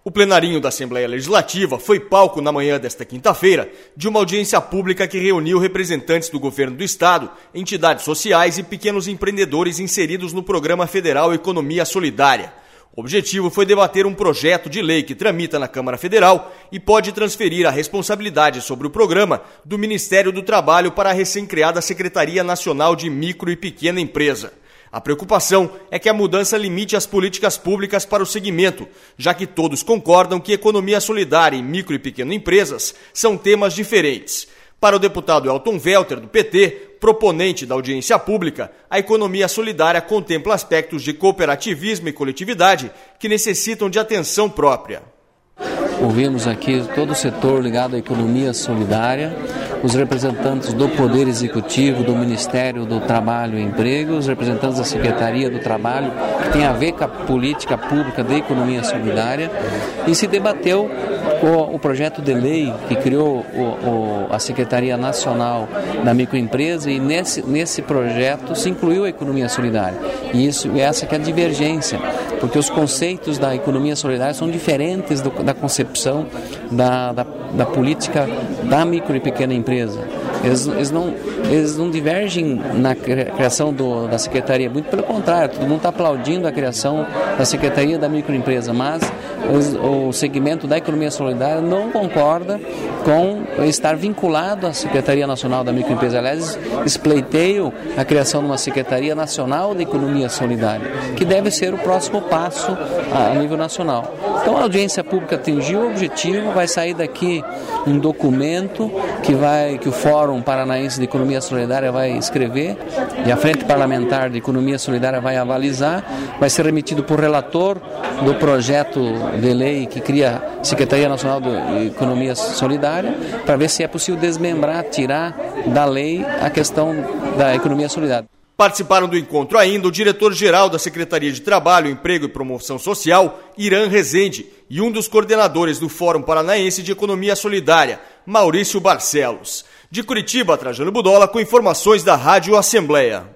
O plenarinho da Assembleia Legislativa foi palco na manhã desta quinta-feira de uma audiência pública que reuniu representantes do governo do estado, entidades sociais e pequenos empreendedores inseridos no Programa Federal Economia Solidária. O objetivo foi debater um projeto de lei que tramita na Câmara Federal e pode transferir a responsabilidade sobre o programa do Ministério do Trabalho para a recém-criada Secretaria Nacional de Micro e Pequena Empresa. A preocupação é que a mudança limite as políticas públicas para o segmento, já que todos concordam que economia solidária e micro e pequenas empresas são temas diferentes. Para o deputado Elton Welter, do PT, proponente da audiência pública, a economia solidária contempla aspectos de cooperativismo e coletividade que necessitam de atenção própria. Ouvimos aqui todo o setor ligado à economia solidária, os representantes do Poder Executivo, do Ministério do Trabalho e Emprego, os representantes da Secretaria do Trabalho, que tem a ver com a política pública da economia solidária, e se debateu o projeto de lei que criou a Secretaria Nacional da Microempresa, e nesse projeto se incluiu a economia solidária. E essa que é a divergência, porque os conceitos da economia solidária são diferentes da concepção da política da micro e pequena empresa. Eles não divergem na criação da Secretaria, muito pelo contrário, todo mundo está aplaudindo a criação da Secretaria da Microempresa, mas o segmento da economia solidária não concorda com estar vinculado à Secretaria Nacional da Microempresa. Aliás, eles pleiteiam a criação de uma Secretaria Nacional da Economia Solidária, que deve ser o próximo passo a nível nacional. Então a audiência pública atingiu o objetivo, vai sair daqui um documento que o Fórum Paranaense de Economia Solidária vai escrever, e a Frente Parlamentar de Economia Solidária vai avalizar, vai ser remetido por relator do projeto de lei que cria a Secretaria Nacional de Economia Solidária, para ver se é possível desmembrar, tirar da lei a questão da economia solidária. Participaram do encontro ainda o diretor-geral da Secretaria de Trabalho, Emprego e Promoção Social, Irã Rezende, e um dos coordenadores do Fórum Paranaense de Economia Solidária, Maurício Barcelos. De Curitiba, Trajano Budola, com informações da Rádio Assembleia.